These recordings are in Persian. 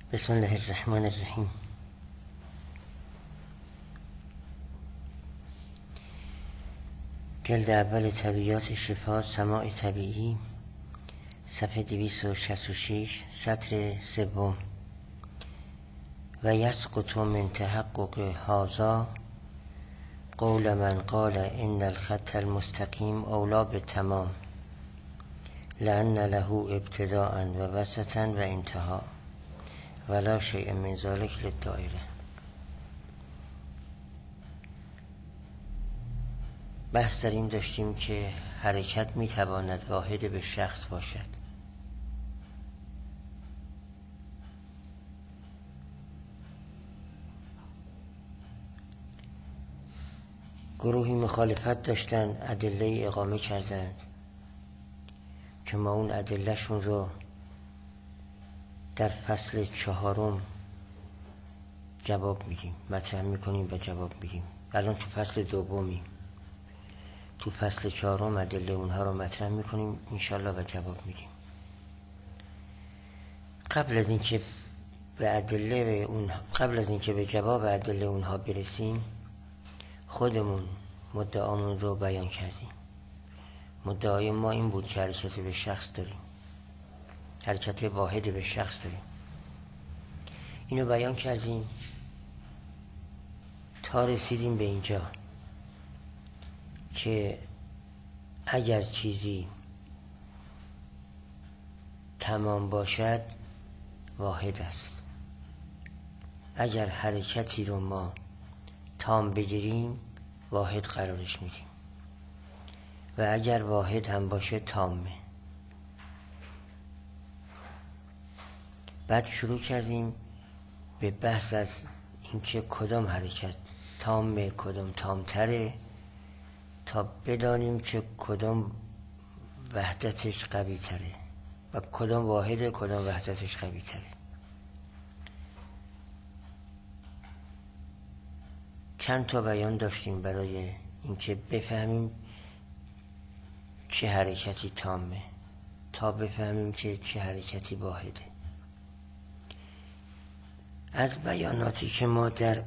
بسم الله الرحمن الرحیم. جلد اول طبیعیات شفا سماع طبیعی، صفحه 266، سطر سوم. و یسقط من تحقق هذا قول من قال ان الخط المستقیم اولی بالتمام لأن له ابتداء و وسطا و انتها ولا شیء من ذلك للدائره. بحث در این داشتیم که حرکت میتواند واحد به شخص باشد. گروهی مخالفت داشتن، ادله اقامه کردند که ما اون ادلهشون رو در فصل 4 جواب میدیم، مطرح میکنیم و جواب میدیم. الان تو فصل 2، تو فصل 4 ادله اونها رو مطرح میکنیم انشالله و جواب میدیم. قبل از اینکه به جواب ادله اونها برسیم، خودمون مدعامون رو بیان کردیم. مدعای ما این بود که حرکت به شخص داریم، حرکت واحد به شخص داریم. اینو بیان کردیم تا رسیدیم به اینجا که اگر چیزی تمام باشد واحد است. اگر حرکتی رو ما تام بگیریم واحد قرارش میدیم و اگر واحد هم باشه تامه. بعد شروع کردیم به بحث از اینکه کدام حرکت تامه، کدام تامتره، تا بدانیم که کدام وحدتش قوی تره و کدام واحده، کدام وحدتش قوی تره. چند تا بیان داشتیم برای اینکه بفهمیم چه حرکتی تامه تا بفهمیم که چه حرکتی واحده. از بیاناتی که ما در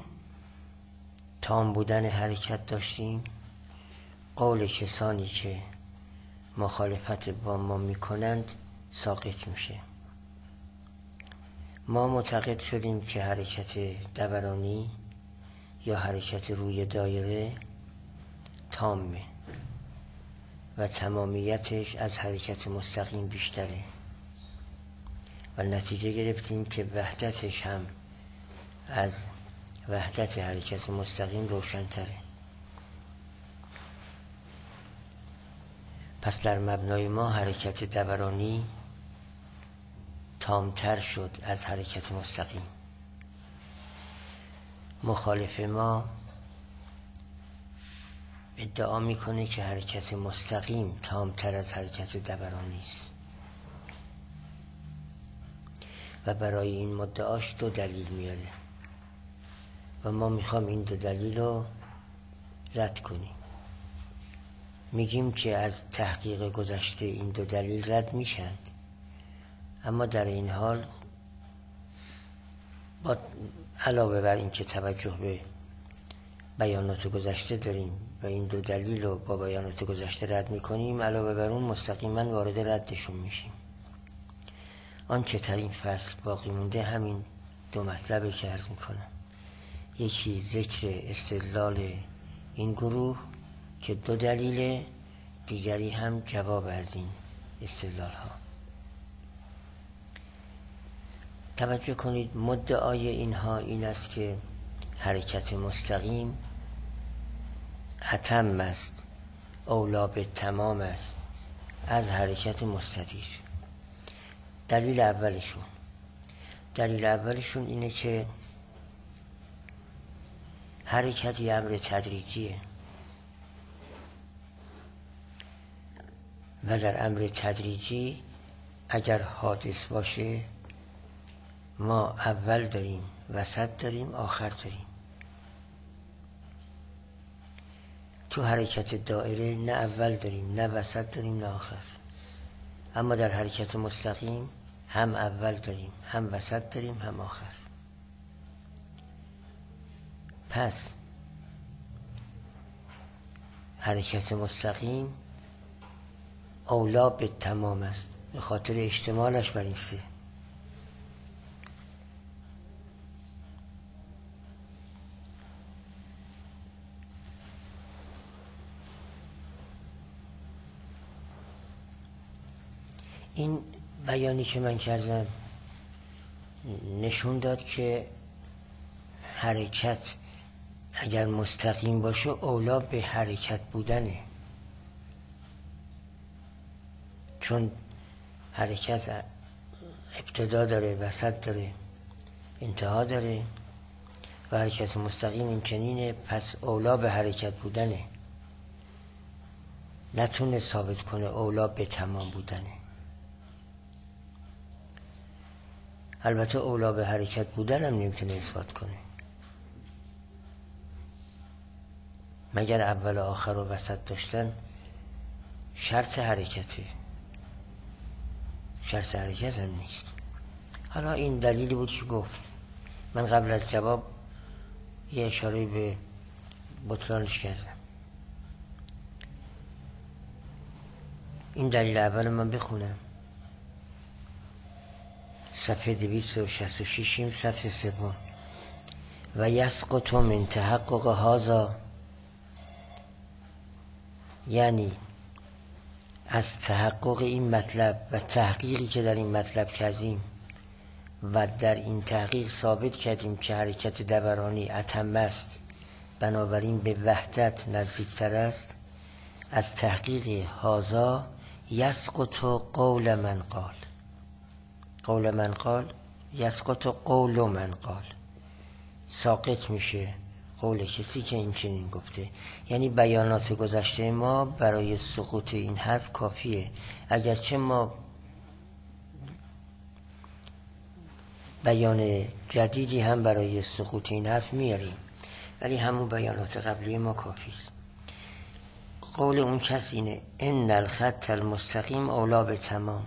تام بودن حرکت داشتیم، قول کسانی که مخالفت با ما میکنند ساقط میشه. ما معتقد شدیم که حرکت دورانی یا حرکت روی دایره تامه و تمامیتش از حرکت مستقیم بیشتره و نتیجه گرفتیم که وحدتش هم از وحدت حرکت مستقیم روشن‌تره. پس در مبنای ما حرکت دورانی تامتر شد از حرکت مستقیم. مخالف ما ادعا میکنه که حرکت مستقیم تامتر از حرکت دورانی است و برای این مدعاش 2 دلیل میاره و ما میخوام این 2 دلیل رو رد کنیم. میگیم که از تحقیق گذشته این 2 دلیل رد میشن، اما در این حال با علاوه بر این که توجه به بیانات گذشته داریم و این 2 دلیل رو با بیانات گذشته رد میکنیم، علاوه بر اون مستقیما وارد ردشون میشیم. آنچه در این فصل باقی مونده همین 2 مطلبه که عرض میکنم. یکی ذکر استدلال این گروه که 2 دلیله، دیگری هم جواب از این استدلال ها. توجه کنید، مدعای اینها این است که حرکت مستقیم اتم است، اولی بالتمام است از حرکت مستدیر. دلیل اولشون اینه که حرکت یه امر تدریجیه و در امر تدریجی اگر حادث باشه ما اول داریم، وسط داریم، آخر داریم. تو حرکت دائره نه اول داریم، نه وسط داریم، نه آخر. اما در حرکت مستقیم هم اول داریم، هم وسط داریم، هم آخر. پس حرکت مستقیم اولا به تمام است به خاطر اشتمالش بر این سه. این بیانی که من کردم نشون داد که حرکت اگر مستقیم باشه اولا به حرکت بودنه، چون حرکت ابتدا داره، وسط داره، انتها داره و حرکت مستقیم این چنینه، پس اولا به حرکت بودنه. نتونه ثابت کنه اولا به تمام بودنه. البته اولا به حرکت بودن هم نمیتونه اثبات کنه، مگر اول و آخر و وسط داشتن شرط حرکته، شرط حرکت هم نیست. حالا این دلیلی بود که گفت. من قبل از جواب یه اشاره به بطلانش کردم. این دلیل اول من بخونم. صفحه 266 سطر سوم. و یسقط من تحقق هذا، یعنی از تحقق این مطلب و تحقیقی که در این مطلب کردیم و در این تحقیق ثابت کردیم که حرکت دورانی اتم است، بنابراین به وحدت نزدیکتر است. از تحقیق هذا یسقط قول من قال. قول من قال یسقط قول من قال، ساقط میشه قول کسی که این چنین گفته. یعنی بیانات گذشته ما برای سقوط این حرف کافیه، اگرچه ما بیان جدیدی هم برای سقوط این حرف میاریم، ولی همون بیانات قبلی ما کافیست. قول اون کس اینه: ان الخط المستقیم اولا به تمام.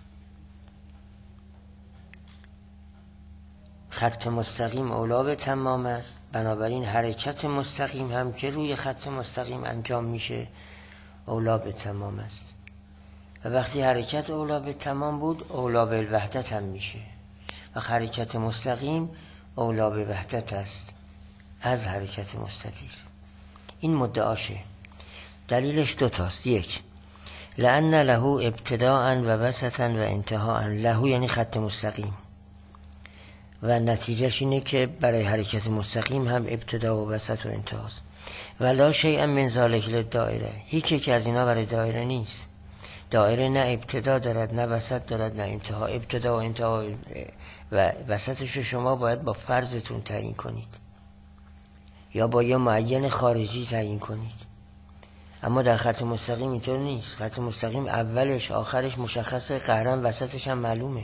خط مستقیم اولا به تمام است، بنابراین حرکت مستقیم هم که روی خط مستقیم انجام میشه اولا به تمام است. و وقتی حرکت اولا به تمام بود اولا به الوحدت هم میشه و حرکت مستقیم اولا به وحدت است از حرکت مستدیر. این مدعاشه. دلیلش دوتاست. یک، لأن له ابتداء و وسطا و انتهاء. له یعنی خط مستقیم و نتیجهش اینه که برای حرکت مستقیم هم ابتدا و وسط و انتهاست. و لا شیء من ذلک للدائره. هیچ یک از اینا برای دایره نیست. دایره نه ابتدا دارد، نه وسط دارد، نه انتها. ابتدا و انتها و وسطش رو شما باید با فرضتون تعیین کنید یا با یه معین خارجی تعیین کنید. اما در خط مستقیم اینطور نیست. خط مستقیم اولش آخرش مشخصه، قهرن وسطش هم معلومه.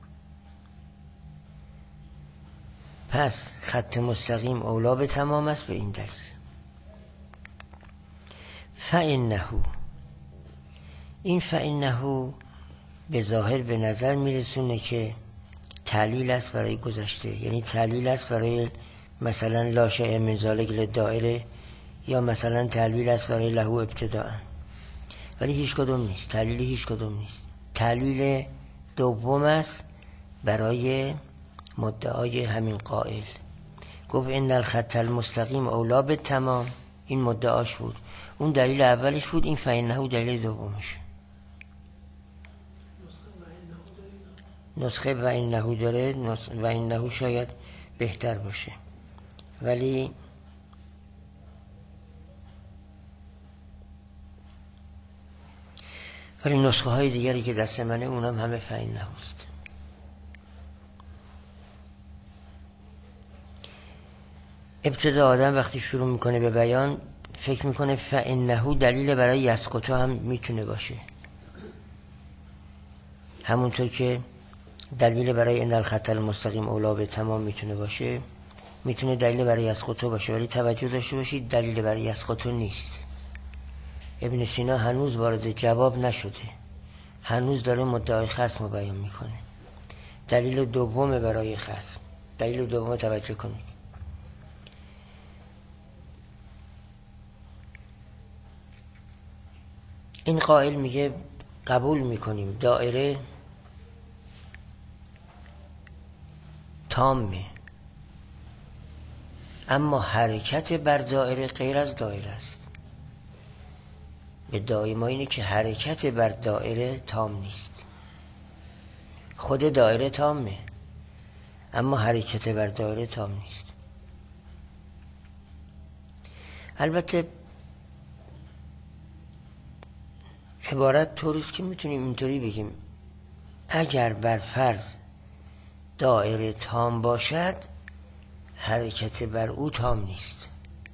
پس خط مستقیم اولا به تمام است به این دلیل. فإنه، این فإنه به ظاهر به نظر میرسونه که تعلیل است برای گذشته، یعنی تعلیل است برای مثلا لا شیء من ذلک للدائره، یا مثلا تعلیل است برای له ابتداء، ولی هیچ کدوم نیست. تعلیل هیچ کدوم نیست. تعلیل دوم است برای مدعای همین قائل. گفت ان الخط المستقیم اولا به تمام، این مدعاش بود. اون دلیل اولش بود، این فإنه دلیل دومش. نسخه و انه داره، و انه شاید بهتر باشه، ولی نسخه های دیگری که دست منه اونم همه فإنه است. ابتدا آدم وقتی شروع میکنه به بیان فکر میکنه فإنه دلیل برای یسقط هم میتونه باشه، همونطور که دلیل برای ان الخط المستقیم اولا به تمام میتونه باشه، میتونه دلیل برای یسقط باشه. ولی توجه داشته باشید دلیل برای یسقط نیست. ابن سینا هنوز وارد جواب نشده، هنوز داره مدعای خصم رو بیان میکنه. دلیل دوم برای خصم. دلیل دوم توجه کنید. این قائل میگه قبول میکنیم دایره تامه، اما حرکت بر دایره غیر از دایره است. ادعای ما اینه که حرکت بر دایره تام نیست. خود دایره تامه اما حرکت بر دایره تام نیست. البته عبارت طوریست که میتونیم اینطوری بگیم اگر بر فرض دایره تام باشد حرکت بر او تام نیست.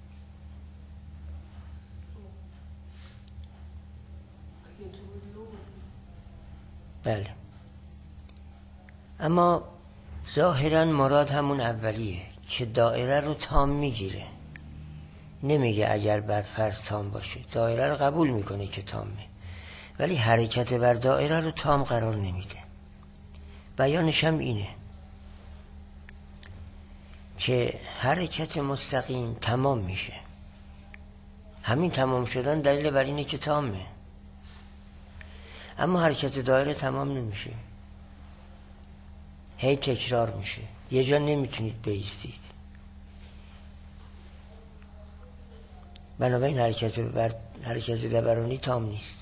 بله، اما ظاهرا مراد همون اولیه که دایره رو تام میگیره، نمیگه اگر بر فرض تام باشه. دایره رو قبول میکنه که تامه ولی حرکت بر دایره رو تام قرار نمیده. بیانش هم اینه که حرکت مستقیم تمام میشه. همین تمام شدن دلیل بر اینه که تامه، اما حرکت دایره تمام نمیشه، هی تکرار میشه. یه جا نمیتونید بایستید، بنابراین حرکت دورانی تام نیست،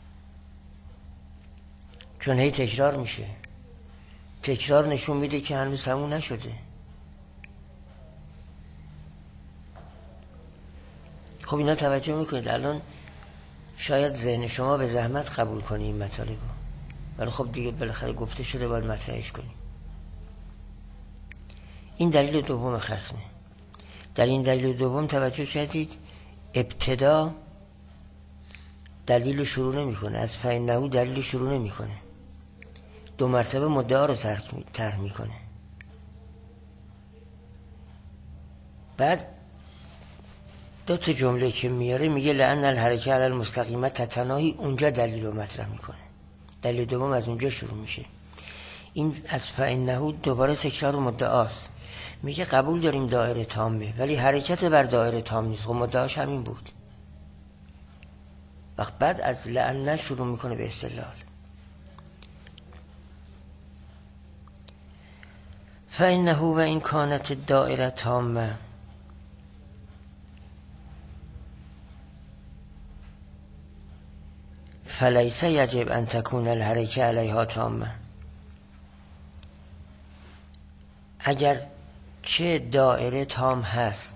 چون هی تکرار میشه. تکرار نشون میده که هنوز تموم نشده. خب اینا توجه میکنید. الان شاید ذهن شما به زحمت قبول کنه این مطالب، ولی خب دیگه بالاخره گفته شده باید مطرحش کنیم. این دلیل دوم خصمه. در این دلیل دوم توجه کردید ابتدا دلیل شروع نمی کنه، از فإنه دلیل شروع نمی کنه، 2 مرتبه مدعا رو طرح میکنه. بعد 2 جمله که میاره میگه لأن الحرکه علی المستقیمه تتناهی، اونجا دلیل رو مطرح میکنه. دلیل دوم از اونجا شروع میشه. این از فإنه دوباره تکرار مدعاست. میگه قبول داریم دایره تامه ولی حرکت بر دایره تام نیست. خب مدعاش همین بود. وقت بعد از لأن شروع میکنه به استدلال. فإنه و این کانت الدائره تامه فلیس یجب ان تکون الحرکه علیها تامه. اگر که دائره تام هست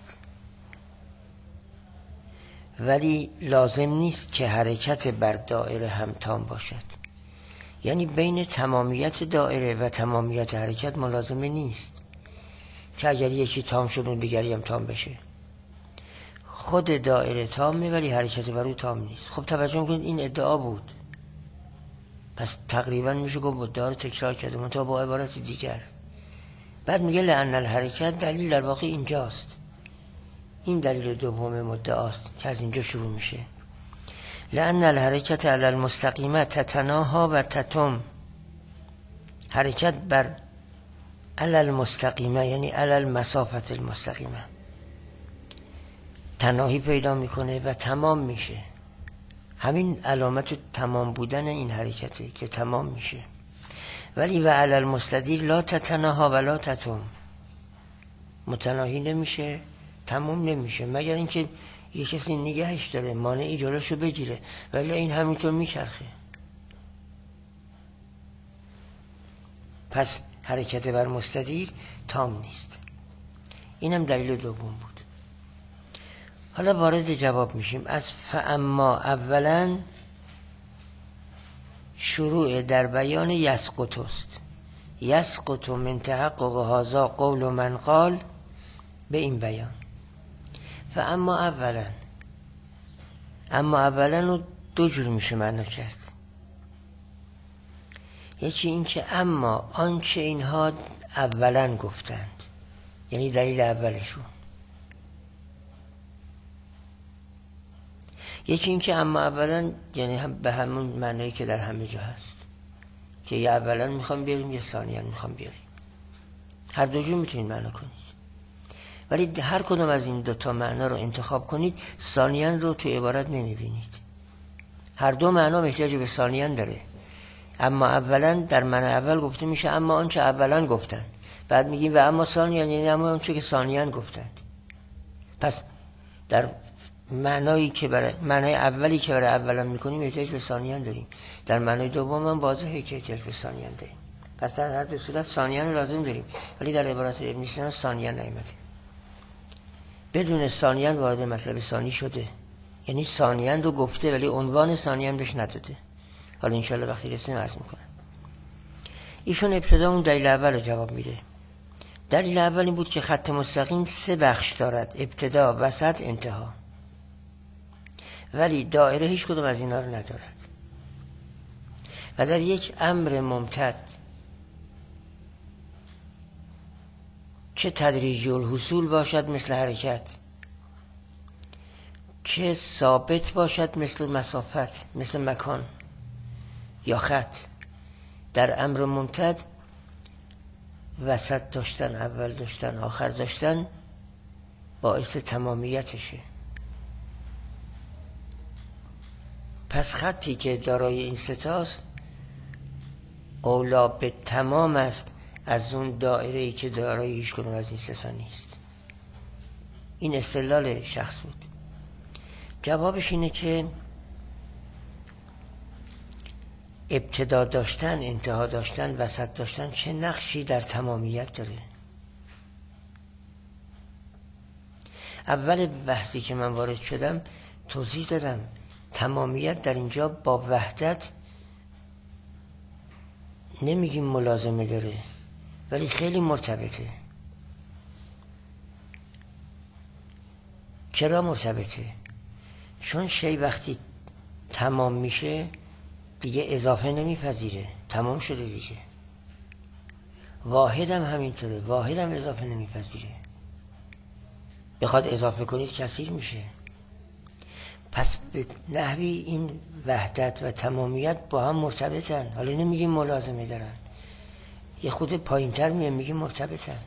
ولی لازم نیست که حرکت بر دائره هم تام باشد. یعنی بین تمامیت دائره و تمامیت حرکت ملازمه نیست که اگر یکی تام شد اون دیگری هم تام بشه. خود دائره تامه ولی حرکت بر او تام نیست. خب توجه کنید این ادعا بود، پس تقریبا میشه گفت مدعا رو تکرار کرده منتها با عبارت دیگر. بعد میگه لأن الحرکت، دلیل در واقع اینجاست. این دلیل دوم مدعاست که از اینجا شروع میشه. لأن الحرکت علی المستقیمه تتناها و تتم. حرکت بر علی المستقیمه یعنی علی المسافت المستقیمه تناهی پیدا میکنه و تمام میشه. همین علامت تمام بودن این حرکته که تمام میشه. ولی و علی المستدیر لا تتناها و لا تتم، متناهی نمیشه تمام نمیشه مگر اینکه یه کسی نگهش داره مانعی جلوشو بگیره، ولی این همینطور میچرخه. پس حرکت بر مستدیر تام نیست. اینم دلیل دوم بود. حالا وارد جواب میشیم. از فاما اولا شروع در بیان یسقط است. یسقط من تحقق هذا قول من قال، به این بیان. فاما اولا، اما اولا رو 2 جور میشه معنا کرد. یکی این که اما آنچه اینها اولا گفتند، یعنی دلیل اولشون. یکی این که اما اولا یعنی هم به همون معنی که در همه جا هست، که یه اولا میخوام بیاریم یه ثانیا میخوام بیاریم. هر دو جور میتونید معنا کنید، ولی هر کدوم از این دوتا معنا رو انتخاب کنید ثانیا رو تو عبارت نمیبینید. هر دو معنا احتیاج به ثانیا داره. اما اولا در معنی اول گفته میشه اما آنچه اولا گفتن، بعد میگیم و اما ثانیا یعنی اما آنچه که ثانیا گفتن. پس در معنایی که برای معنای اولی که برای اولا میکنیم احتیاج به ثانیا داریم، در معنای دوم هم واضحه که احتیاج به ثانیا داریم. پس در هر دو صورت ثانیا رو لازم داریم، ولی در عبارت ابن سینا ثانیا نیامده. بدون ثانیا وارد مطلب ثانی شده، یعنی ثانیا رو گفته ولی عنوان ثانیا بهش نداده. حالا انشالله وقتی رسیم عرض میکنم. ایشون ابتدا اون دلیل اول رو جواب میده. دلیل اول این بود که خط مستقیم 3 بخش دارد، ابتدا، وسط، انتها، ولی دایره هیچ کدوم از اینا رو ندارد. و در یک امر ممتد که تدریجی الحصول باشد مثل حرکت، که ثابت باشد مثل مسافت، مثل مکان یا خط، در امر ممتد وسط داشتن، اول داشتن، آخر داشتن باعث تمامیتشه. پس خطی که دارای این ستاست اولا به تمام است از اون دایره‌ای که دارای هیچ کدوم از این ستا نیست. این استدلال شخص بود. جوابش اینه که ابتدا داشتن، انتها داشتن، وسط داشتن چه نقشی در تمامیت داره. اول بحثی که من وارد شدم توضیح دادم تمامیت در اینجا با وحدت نمیگیم ملازمه داره، ولی خیلی مرتبطه. چرا مرتبطه؟ چون شی وقتی تمام میشه دیگه اضافه نمیپذیره، تمام شده دیگه. واحد هم همینطوره، واحد هم اضافه نمیپذیره. بخواد اضافه کنید کثیر میشه. پس به نحوی این وحدت و تمامیت با هم مرتبطن. حالا نمیگیم ملازمه دارن، یه خود پایین تر میگیم مرتبطن.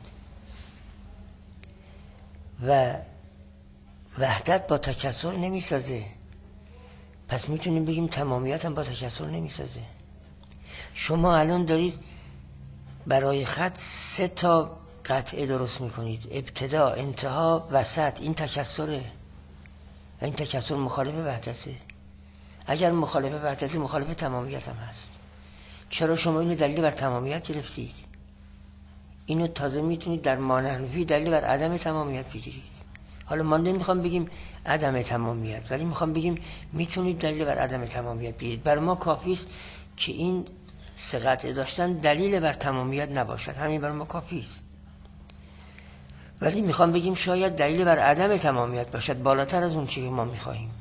و وحدت با تکثر نمیسازه، پس میتونیم بگیم تمامیت هم با تکثر نمیسازه. شما الان دارید برای خط 3 تا قطعه درست میکنید، ابتدا، انتها، وسط. این تکثره و این تکثر مخالف وحدته. اگر مخالف وحدته مخالف تمامیت هم هست. چرا شما اینو دلیل بر تمامیت گرفتید؟ اینو تازه میتونید در مانحنفی دلیل بر عدم تمامیت بگیرید. حالا ما نمیخوام بگیم عدم تمامیت، ولی میخوام بگیم میتونید دلیل بر عدم تمامیت بگیرید. بر ما کافی است که این 3 قطعه داشتن دلیل بر تمامیت نباشد، همین بر ما کافی است. ولی میخوام بگیم شاید دلیل بر عدم تمامیت باشد، بالاتر از اون چیزی که ما میخواهیم.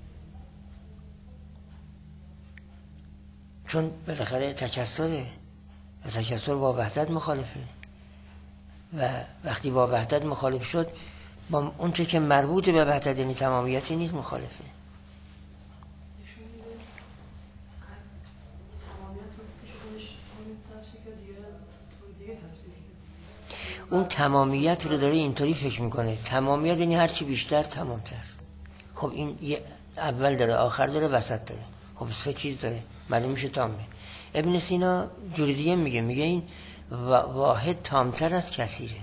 چون بالاخره تکثره و تکثر با وحدت مخالفه و وقتی با وحدت مخالف شد با اون چه که مربوط به وحدت یعنی تمامیتی نیست مخالفه. اون تمامیت رو داره اینطوری فکر میکنه تمامیت یعنی هرچی بیشتر تمامتر. خب این اول داره، آخر داره، وسط داره. خب 3 چیز داره، معلوم میشه تامه. ابن سینا جوری دیگه میگه این واحد تامتر از کثیره.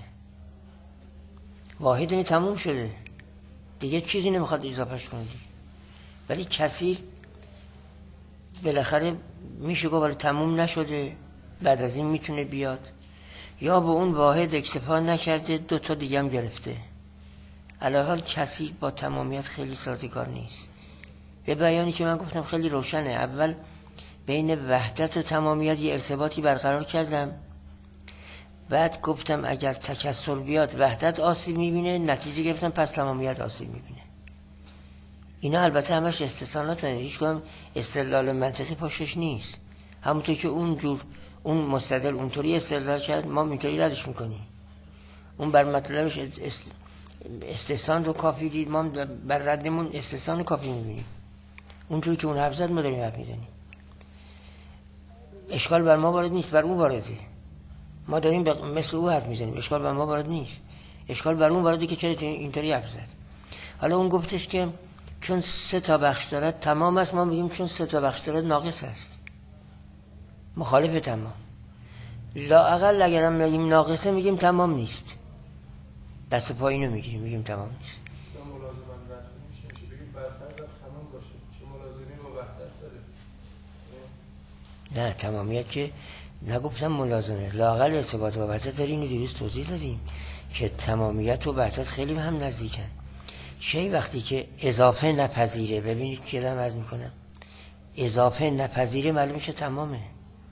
واحد یعنی تموم شده دیگه، چیزی نمیخواد اضافهش کنه دیگه. ولی کثیر بالاخره میشه گفت ولی تموم نشده، بعد از این میتونه بیاد. یا به اون واحد اکتفا نکرده 2 تا دیگه هم گرفته. علاوه کثیر با تمامیت خیلی سازگار نیست. به بیانی که من گفتم خیلی روشنه. اول بین وحدت و تمامیت یه ارتباطی برقرار کردم، بعد گفتم اگر تکثر بیاد وحدت آسیب میبینه، نتیجه گرفتم پس تمامیت آسیب میبینه. اینا البته همش استثناءات هست، هیچ کدام استدلال منطقی پشتش نیست. همونطور که اون مستدل اونطوری استدلال کرد ما اینطوری ردش میکنیم. اون بر مطلبش استثناء رو کافی دید، ما بر ردمون استثناء رو کافی میبینیم. اونجوری که اون حرف زد ما داریم حرف میزنیم. اشکال بر ما وارد نیست، بر اون وارده. ما داریم مثل او حرف میزنیم، اشکال بر ما وارد نیست، اشکال بر اون وارده که چرا اینطوری حرف زد. حالا اون گفتش که چون 3 تا بخش دارد تمام است، ما میگیم چون 3 تا بخش دارد ناقص است، مخالف تمام. لااقل اگرم میگیم ناقصه میگیم تمام نیست، دست پایینو میگیریم میگیم تمام نیست. نه تمامیت که نگفتم ملازمه، لااقل ارتباط با وحدت داره. اینو دیروز توضیح دادیم که تمامیت و وحدت خیلی به هم نزدیکن. شی وقتی که اضافه نپذیره، ببینید که دارم عرض میکنم، اضافه نپذیره معلوم میشه تمامه.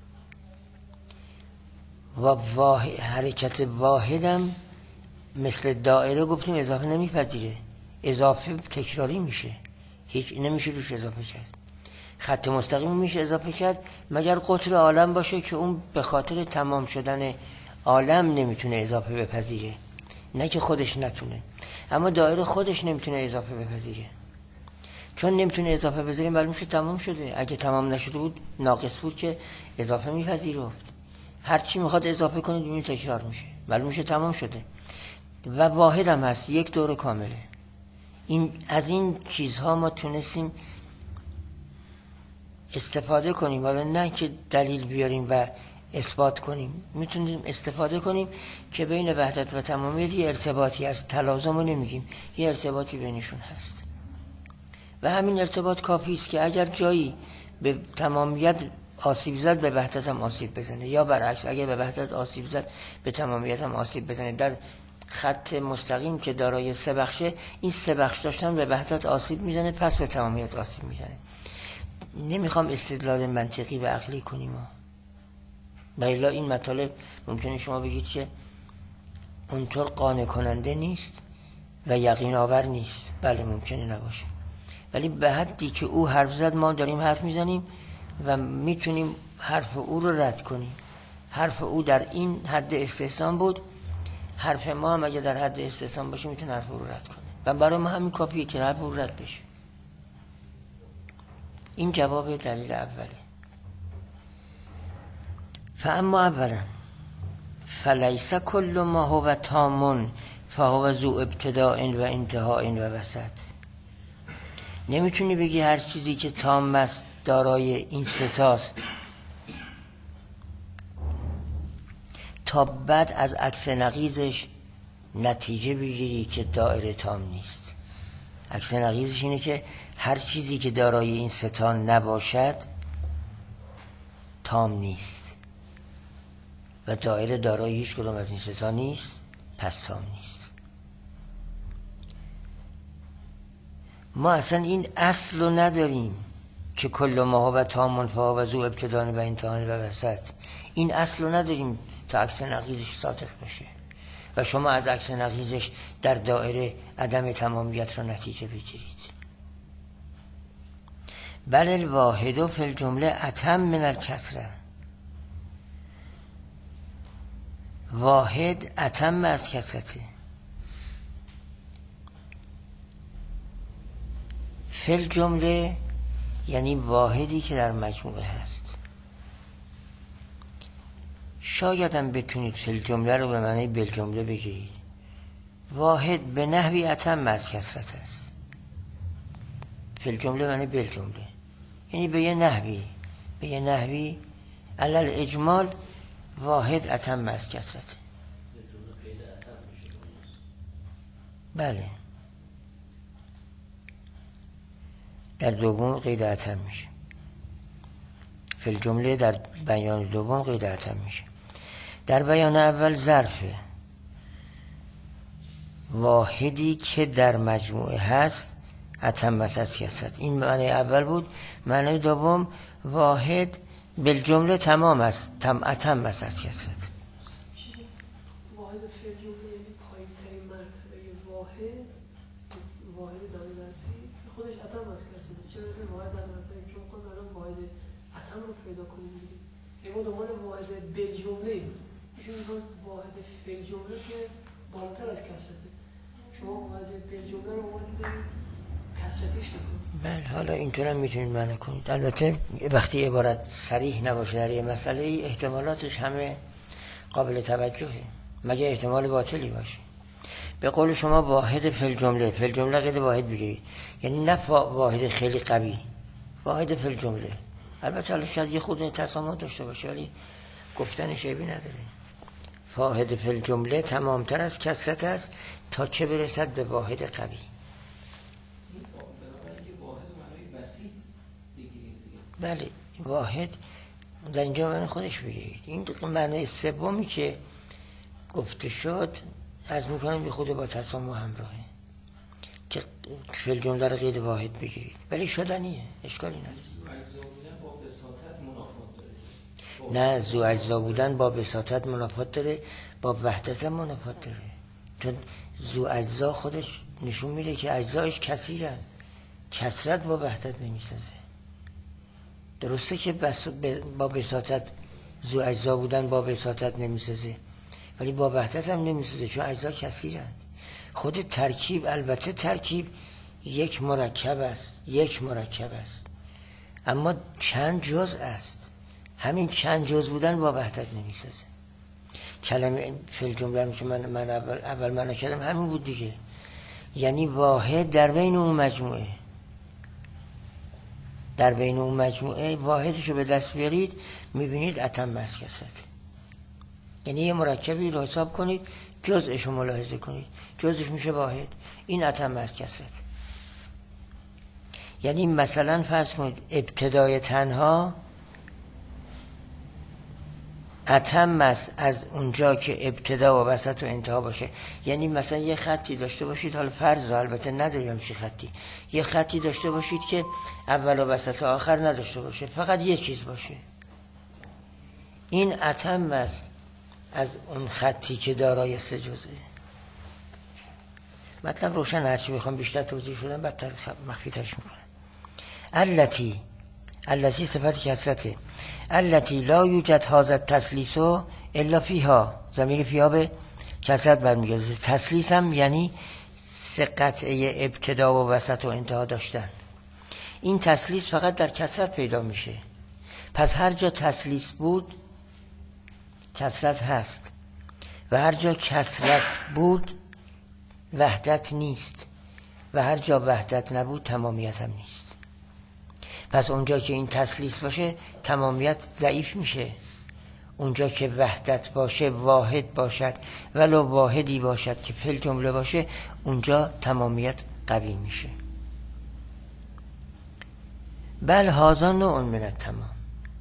و حرکت واحدم مثل دایره گفتیم اضافه نمیپذیره، اضافه تکراری میشه، هیچ نمیشه روش اضافه کرد. خط مستقیم میشه اضافه کرد مگر قطر عالم باشه که اون به خاطر تمام شدن عالم نمیتونه اضافه بپذیره، نه که خودش نتونه. اما دایره خودش نمیتونه اضافه بپذیره، چون نمیتونه اضافه بپذیره معلوم شد تمام شده. اگه تمام نشده بود ناقص بود که اضافه میپذیرفت. هر چی میخواد اضافه کنه این تکرار میشه، معلوم میشه تمام شده. و واحد هم هست، یک دور کامله. از این چیزها ما تونستیم استفاده کنیم، حالا نه که دلیل بیاریم و اثبات کنیم، میتونیم استفاده کنیم که بین وحدت و تمامیت یه ارتباطی هست. تلازم رو نمیگیم، یه ارتباطی بینشون هست و همین ارتباط کافی است که اگر جایی به تمامیت آسیب زد به وحدت هم آسیب بزنه، یا برعکس اگر به وحدت آسیب زد به تمامیت هم آسیب بزنه. در خط مستقیم که دارای 3 بخشه، این 3 بخش داشتن به وحدت آسیب میزنه، پس به تمامیت آسیب میزنه. نمیخوام استدلال منطقی و عقلی کنیم و الا این مطالب ممکنه شما بگید که اونطور قانع کننده نیست و یقین آور نیست. بله ممکنه نباشه، ولی به حدی که او حرف زد ما داریم حرف میزنیم و میتونیم حرف او رو رد کنیم. حرف او در این حد استحسان بود، حرف ما هم اگه در حد استحسان باشه میتونه حرف او رو رد کنه و برای ما همین کافیه که حرف او رد بشه. این جواب دلیل اوله. فاما اولا فلیس کل ما هو تام فهو ذو ابتداء و انتهاء و وسط. نمیتونی بگی هر چیزی که تام است دارای این 3 تاست تا بعد از عکس نقیضش نتیجه بگیری که دایره تام نیست. عکس نقیضش اینه که هر چیزی که دارای این 3 تا نباشد تام نیست و دایره دارای هیچ کدوم از این 3 تا نیست، پس تام نیست. ما اصلا این اصل رو نداریم که کل ما هو تام فهو ذو ابتداء و انتهاء و وسط. این اصل رو نداریم تا عکس نقیضش صادق بشه و شما از عکس نقیضش در دایره عدم تمامیت رو نتیجه بگیرید. بل الواحد فی الجمله اتم من الکثره. واحد اتم از کثرته. فی الجمله یعنی واحدی که در مجموعه هست. شاید هم بتونید فی الجمله رو به معنی بالجمله بگیرید. واحد به نحوی اتم از کثرت است. فی الجمله معنی بالجمله، یعنی به یه نحوی علل اجمال واحد اتم از کثرت. بله در دوم قید اتم میشه. فی الجمله در بیان دوم قید اتم میشه. در بیان اول ظرفه، واحدی که در مجموعه هست اتم از کثرت. این معنی اول بود. معنی دوم واحد بالجمله تمام است، اتم از کثرت. واحد فی الجمله یعنی پایین ترین مرتبه واحد دانشی خودش اتم از کثرت. چه برسه واحد در مرتبه چون خود الان واحد اتم رو پیدا کنیم. یعنی دنبال واحد بالجمله میشه میگن واحد فی الجمله که بالاتر از کثرت. شما واحد بالجمله رو اومدید کسرتیش میکنه. بله حالا اینطور هم میتونید معنی کنید. البته وقتی عبارت صریح نباشه در یه مسئله ای احتمالاتش همه قابل توجهه، مگه احتمال باطلی باشه. به قول شما واحد فی الجمله، فی الجمله قید واحد بگیرید، یعنی نه واحد خیلی قوی، واحد فی الجمله. البته حالا شاید یه خود تسامح داشته باشه ولی گفتنش عیبی نداره. واحد فی الجمله تمامتر از کثرت است تا چه برسد به واحد قوی. بله واحد در اینجا معنی خودش بگیرید. این معنی سومی که گفته شد از میکنم به خود با تسامح همراهه که فی الجمله رو قید واحد بگیرید، ولی شدنیه، اشکالی نداره. نه ذو اجزا بودن با بساطت منافات داره، با وحدت هم منافات داره، چون ذو اجزا خودش نشون میده که اجزایش کثیرن، کثرت با وحدت نمیسازه. درسته که با بساطت ذو اجزا بودن با بساطت نمیسازه، ولی با وحدت هم نمیسازه چون اجزا کثیرن. خود ترکیب، البته ترکیب یک مرکب است اما چند جزء است. همین چند جزء بودن با وحدت نمیسازه. کلمه فی الجمله که من اول معنی کردم همین بود دیگه، یعنی واحد در بین اون مجموعه، در بین اون مجموعه واحدشو به دست بیارید میبینید اتم از کثرت. یعنی یه مرکبی رو حساب کنید، جزءشو ملاحظه کنید، جزءش میشه واحد، این اتم از کثرت. یعنی مثلا فرض کنید ابتدای تنها اتم است از اونجا که ابتدا و وسط و انتها باشه. یعنی مثلا یه خطی داشته باشید، حالا فرض البته نداریم چی خطی، یه خطی داشته باشید که اول و وسط و آخر نداشته باشه، فقط یه چیز باشه، این اتم است از اون خطی که دارای سه جزئه. مطلب روشن، هرچی بخوام بیشتر توضیح بدم بدتر مخفی ترش میکنم. التی صفت کثرته، التی لا یوجد هذا التثلیث الا فیها، ضمیر فیها به کثرت برمیگرده. تثلیث هم یعنی سه قطعه ابتدا و وسط و انتها داشتن. این تثلیث فقط در کثرت پیدا میشه. پس هر جا تثلیث بود کثرت هست و هر جا کثرت بود وحدت نیست و هر جا وحدت نبود تمامیت هم نیست. پس اونجا که این تثلیث باشه تمامیت ضعیف میشه، اونجا که وحدت باشه، واحد باشد ولو واحدی باشد که فی الجمله باشه، اونجا تمامیت قوی میشه. بل هذا نوع من التمام،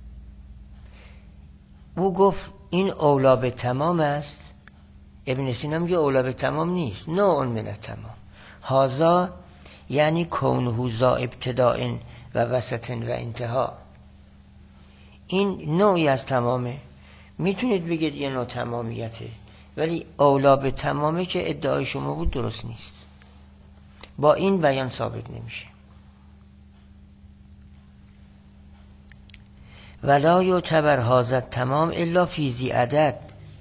او گفت این اولا به تمام است. ابن سینا میگه اولا به تمام نیست، نوع من التمام. هذا یعنی کونه ذا ابتداء و وسط و انتها، این نوعی از تمامه. میتونید بگید یه نوع تمامیته، ولی اولا به تمامه که ادعای شما بود درست نیست، با این بیان ثابت نمیشه. ولا یعتبر هذا التمام الا فی ذی عدد،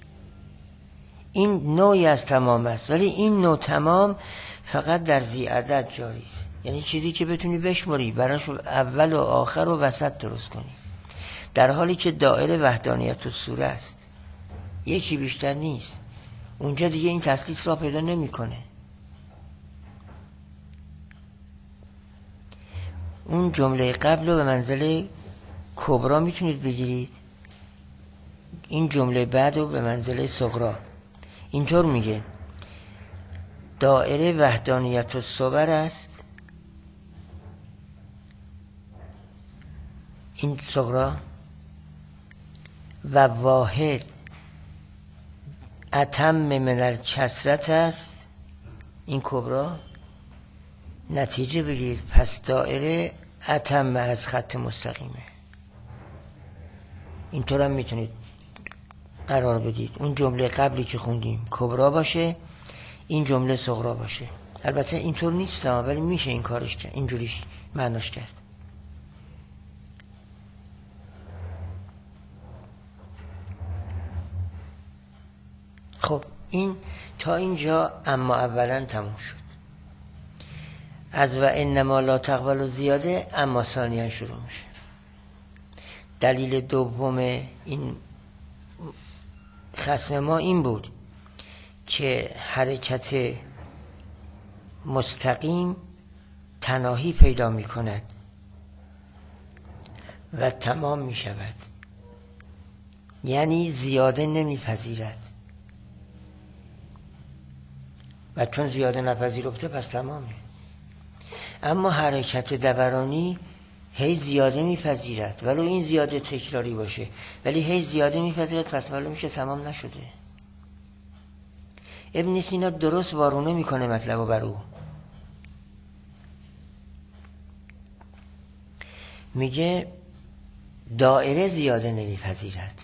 این نوعی از تمام است ولی این نوع تمام فقط در ذی عدد جاری است، یعنی چیزی که بتونی بشماری، براش اول و آخر و وسط درست کنی، در حالی که دایره وحدانیت الصوره است، یکی بیشتر نیست. اونجا دیگه این تثلیث را پیدا نمیکنه. اون جمله قبل رو به منزله کبرا میتونید بگیرید، این جمله بعد رو به منزله صغرا. اینطور میگه دایره وحدانیت الصور است، این صغرا، و واحد اتم من الکثرت است، این کبرا. نتیجه بگیرید پس دایره اتم از خط مستقیمه. اینطور هم میتونید قرار بدید اون جمله قبلی که خوندیم کبرا باشه، این جمله صغرا باشه. البته اینطور نیست ولی میشه این کارش کرد، اینجوریش معناش کرد. خب این تا اینجا اما اولا تموم شد. از و انما لا تقبل زیاده اما ثانیا شروع میشه. دلیل دوم این خصم ما این بود که حرکت مستقیم تناهی پیدا می کند و تمام می شود، یعنی زیاده نمی پذیرد و چون زیاده نپذیرفته پس تمامه. اما حرکت دورانی هی زیاده میپذیرد ولو این زیاده تکراری باشه، ولی هی زیاده میپذیرد پس معلوم میشه تمام نشده. ابن سینا درست وارونه میکنه مطلب بر او، میگه دایره زیاده نمیپذیرد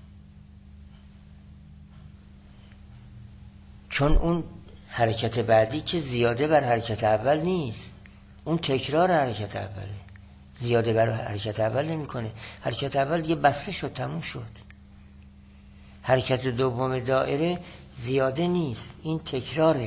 چون اون حرکت بعدی که زیاده بر حرکت اول نیست، اون تکرار حرکت اوله، زیاده بر حرکت اول نمی کنه. حرکت اول دیگه بسته شد، تموم شد. حرکت دوم دایره زیاده نیست، این تکراره.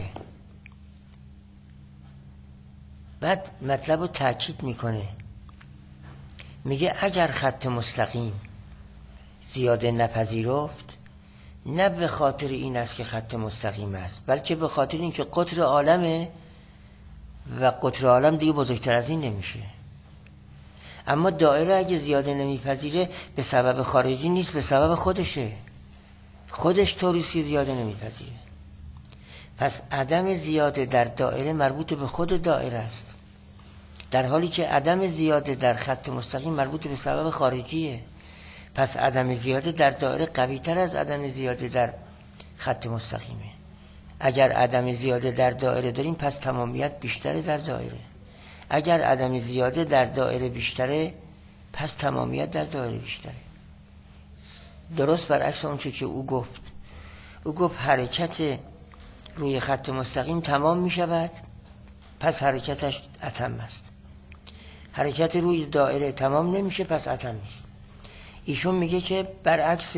بعد مطلب رو تأکید میکنه، میگه اگر خط مستقیم زیاده نپذیرفت نه به خاطر این است که خط مستقیم است، بلکه به خاطر این که قطر عالمه و قطر عالم دیگه بزرگتر از این نمیشه. اما دایره اگه زیاده نمیپذیره به سبب خارجی نیست، به سبب خودشه، خودش طوریست زیاده نمیپذیره. پس عدم زیاده در دایره مربوط به خود دایره است، در حالی که عدم زیاده در خط مستقیم مربوط به سبب خارجیه. پس عدم زیاده در دایره قوی تر از عدم زیاده در خط مستقیمه. اگر عدم زیاده در دایره داریم پس تمامیت بیشتره در دایره. اگر عدم زیاده در دایره بیشتره پس تمامیت در دایره بیشتره. درست برعکس اون چه که او گفت. او گفت حرکت روی خط مستقیم تمام می شود پس حرکتش اتم است. حرکت روی دایره تمام نمیشه پس اتم نیست. ایشون میگه که برعکس،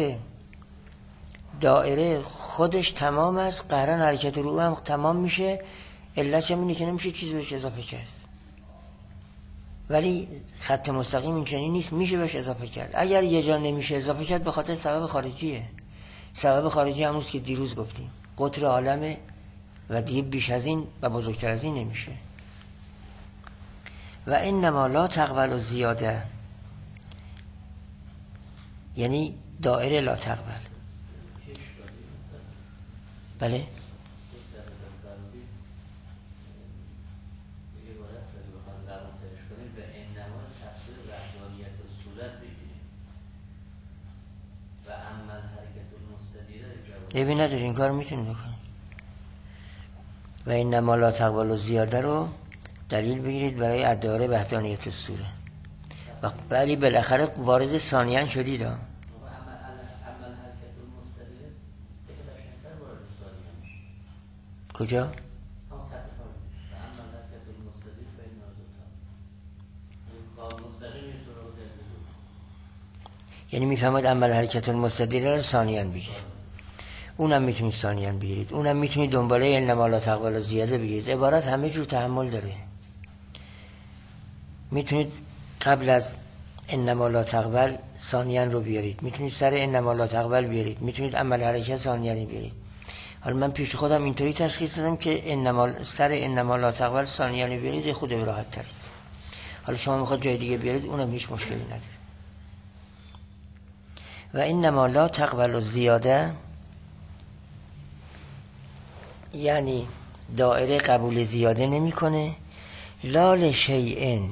دایره خودش تمام است، قهرن حرکت روی هم تمام میشه، علتش هم اینه که نمیشه چیزی بهش اضافه کرد. ولی خط مستقیم این چنین نیست، میشه بهش اضافه کرد. اگر یه جا نمیشه اضافه کرد به خاطر سبب خارجیه. سبب خارجی همونست که دیروز گفتیم، قطر عالمه و دیگه بیش از این و بزرگتر از این نمیشه. و انما لا تقبل زیاده، یعنی دایره لا تقبل. بله عیبی نداری، این کار میتونی بکنی. و انما لا تقبل زیاده رو دلیل بگیرید برای ادعای وحدانیت الصوره. ولی بالاخره وارد ثانیان شدید ها. کجا؟ یعنی میفهمد عمل حرکت المستدیره رو ثانیان بگیرید، اونم میتونید ثانیان بگیرید، اونم میتونید دنباله انما لا تقبل زیاده بگیرید. عبارت همه جور تحمل داره. میتونید قبل از انما لا تقبل ثانیان رو بیارید، میتونید سر انما لا تقبل بیارید، میتونید عمل حرکت ثانیانی بیارید. حالا من پیش خودم اینطوری تشخیص دادم که سر انما لا تقبل ثانیانی بیارید خود راحت ترید. حالا شما میخواد جای دیگه بیارید اونم هیچ مشکلی نداره. و انما لا تقبل زیاده یعنی دایره قبول زیاده نمیکنه، لا لشیء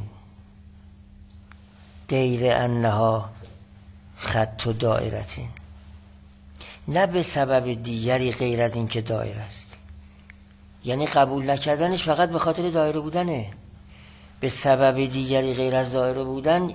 غیر انها خط و دایرته، نه به سبب دیگری غیر از این که دایره است. یعنی قبول نکردنش فقط به خاطر دایره بودنه، به سبب دیگری غیر از دایره بودن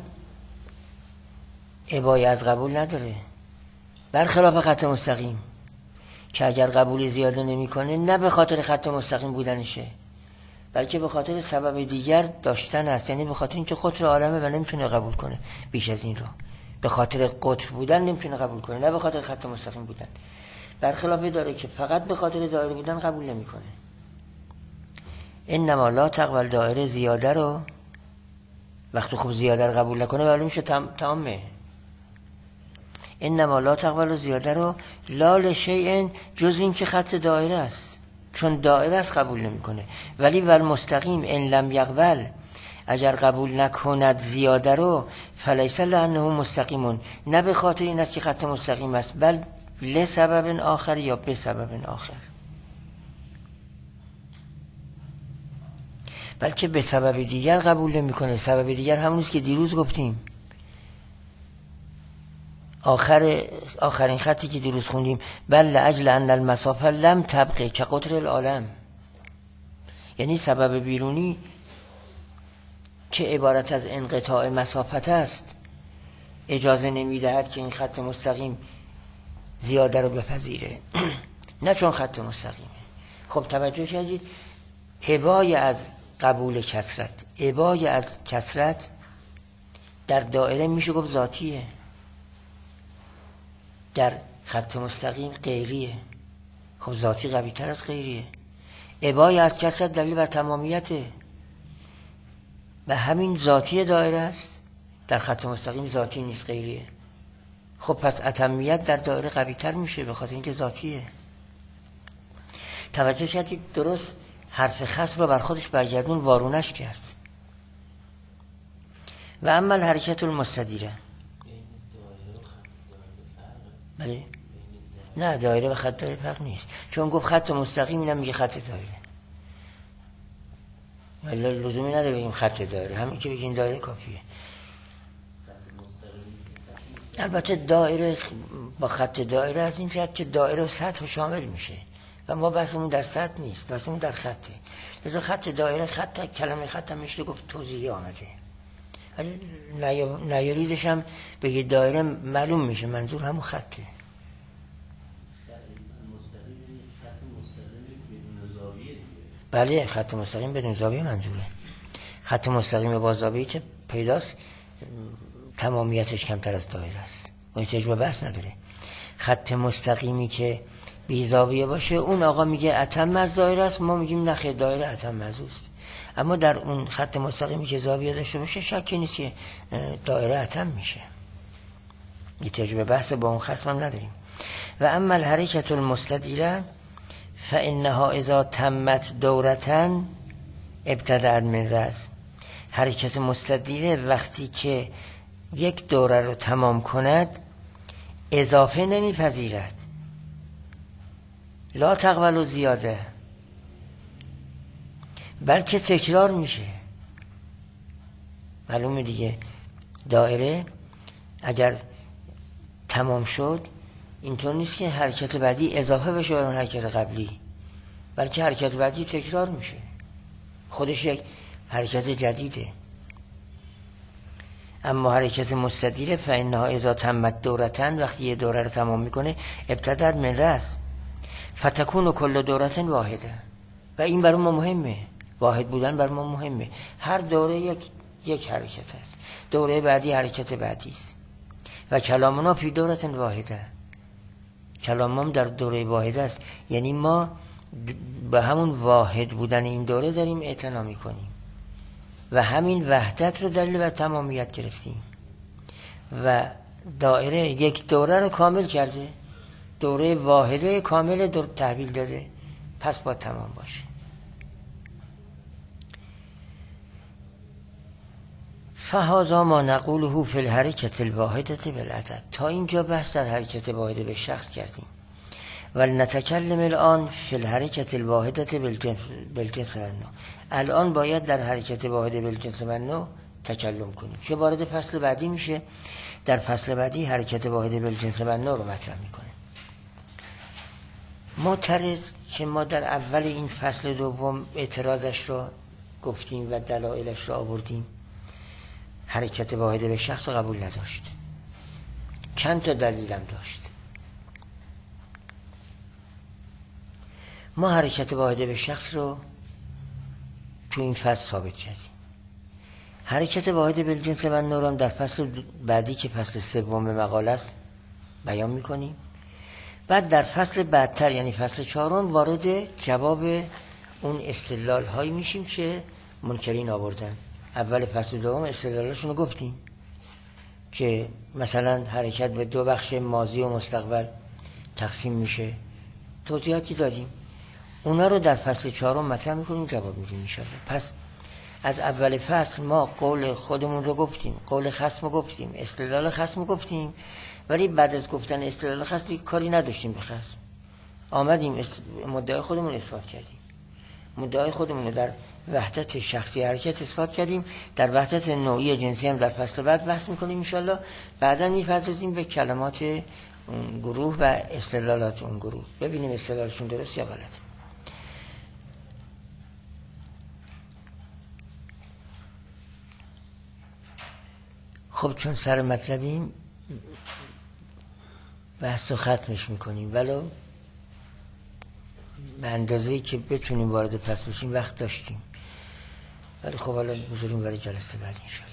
ابایی از قبول نداره. برخلاف خط مستقیم که اگر قبول زیاده نمیکنه نه به خاطر خط مستقیم بودنشه، بلکه به خاطر سبب دیگر داشتن است. یعنی به خاطر اینکه قطر عالمه و نمیتونه قبول کنه بیش از این رو، به خاطر قطر بودن نمیتونه قبول کنه، نه به خاطر خط مستقیم بودن. برخلاف داره که فقط به خاطر دایره بودن قبول نمیکنه. انما لا تقبل دایره زیاده رو وقتی خب زیاده رو قبول نکنه معلوم میشه تمامه. انما لا تقبل زیاده رو لا لشیء جز این که خط دایره است، چون دایره است قبول نمیکنه. ولی ول مستقیم ان لم یقبل، اگر قبول نکند زیاده رو فلیس لانه مستقیمون، نه به خاطر این است که خط مستقیم است، بل لسبب آخر یا به سبب آخر، بلکه به سبب دیگر قبول نمیکنه. سبب دیگر همونیست که دیروز گفتیم، آخرین خطی که دیروز خوندیم، بل لاجل ان المسافه لم تبقه که قطر العالم، یعنی سبب بیرونی که عبارت از انقطاع مسافت است اجازه نمیدهد که این خط مستقیم زیاده رو بپذیره نه چون خط مستقیمه. خب توجه کردید، ابای از قبول کسرت، ابای از کسرت در دایره میشه گفت ذاتیه، در خط مستقیم غیریه. خب ذاتی قوی تر از غیریه. ابای از کسرت دلیل بر تمامیته و همین ذاتی دایره است، در خط مستقیم ذاتی نیست غیریه. خب پس اتمیت در دایره قوی تر میشه به خاطر اینکه ذاتیه. توجه کردید درست حرف خصم رو بر خودش برگردون وارونش کرد. و اما حرکت المستدیره، بله نه دایره و خط دایره فرق نیست، چون گفت خط مستقیم اینم میگه خط دایره، ولی لزومی نداره بگیم خط دایره، همین که بگیم دایره کافیه. البته دایره با خط دایره از این جهت که دایره و سطح شامل میشه و ما بحثمون در سطح نیست، بحثمون در خطه. لذا خط دایره، خط کلمه خط هم میشه گفت توضیحی آمده، ولی نیاریدش هم بگید دایره معلوم میشه منظور همون خطه. بله خط مستقیم بدون زاویه منظوره. خط مستقیم با زاویه که پیداست تمامیتش کمتر از دایره است، احتیاج به بحث نداره. خط مستقیمی که بی زاویه باشه اون آقا میگه اتم از دایره است، ما میگیم نه خیر دایره اتم از اوست. اما در اون خط مستقیمی که زاویه داشته باشه شکی نیست که دایره اتم میشه، احتیاج به بحث با اون خصم هم نداریم. و اما الحرکت المستدیره فانها اذا تمت دورتن ابتدأت من رأس، حرکت مستدیره وقتی که یک دوره رو تمام کند اضافه نمیپذیرد، لا تقبل و زیاده، بلکه تکرار میشه. معلومه دیگه دایره اگر تمام شد اینطور نیست که حرکت بعدی اضافه بشه بر اون حرکت قبلی، بلکه حرکت بعدی تکرار میشه، خودش یک حرکت جدیده. اما حرکت مستدیره فانها اذا تمت دورتن، وقتی یه دوره رو تمام میکنه ابتدأت من رأس فتکون کل دورتن واحده، و این برای ما مهمه، واحد بودن برای ما مهمه. هر دوره یک حرکت است، دوره بعدی حرکت بعدی است. و کلامنا فی دورتن واحده، کلامم در دوره واحده است، یعنی ما به همون واحد بودن این دوره داریم اعتنا میکنیم و همین وحدت رو دلیل بر تمامیت گرفتیم و دایره یک دوره رو کامل کرده، دوره واحده کامل دور تحویل داده، پس با تمام باشه. فهذا ما نقوله فی الحرکت الواحده بالعدد. تا اینجا بحث در حرکت واحده به شخص کردیم. ولنتکلم الان فی الحرکت الواحده بالجنس و النوع. الان باید در حرکت واحده بالجنس و النوع تکلم کنیم که وارد فصل بعدی میشه. در فصل بعدی حرکت واحده بالجنس و النوع رو مطرح میکنه. معترض که ما در اول این فصل دوم اعتراضش رو گفتیم و دلایلش رو آوردیم، حرکت واحده به شخص رو قبول نداشت، چند تا دلیلم داشت. ما حرکت واحده به شخص رو تو این فصل ثابت کردیم. حرکت واحده بالجنس و النوع رو در فصل بعدی که فصل سوم مقاله است بیان میکنیم. بعد در فصل بعدتر یعنی فصل چهارم وارد جواب اون استدلال هایی میشیم که منکرین آوردن. اول فصل دوم استدلالشون رو گفتیم که مثلا حرکت به دو بخش ماضی و مستقبل تقسیم میشه، توضیحاتی دادیم. اونا رو در فصل 4 مطرح میکنیم، جواب میدیم انشاءالله. پس از اول فصل ما قول خودمون رو گفتیم، قول خصم رو گفتیم، استدلال خصم رو گفتیم، ولی بعد از گفتن استدلال خصم دیگه کاری نداشتیم به خصم. آمدیم مدعای خودمون اثبات کردیم، مدعای خودمون رو در وحدت شخصی حرکت اثبات کردیم. در وحدت نوعی جنسی هم در فصل بعد بحث میکنیم انشاءالله. بعدا میپردازیم به کلمات اون گروه و استدلالات اون گروه، ببینیم استدلالشون درست یا غلط. خب چون سر مطلبیم بحث رو ختمش میکنیم، ولو به اندازه‌ای که بتونیم وارد پس بشیم وقت داشتیم، ولی خب حالا بذاریم برای جلسه بعد انشاءالله.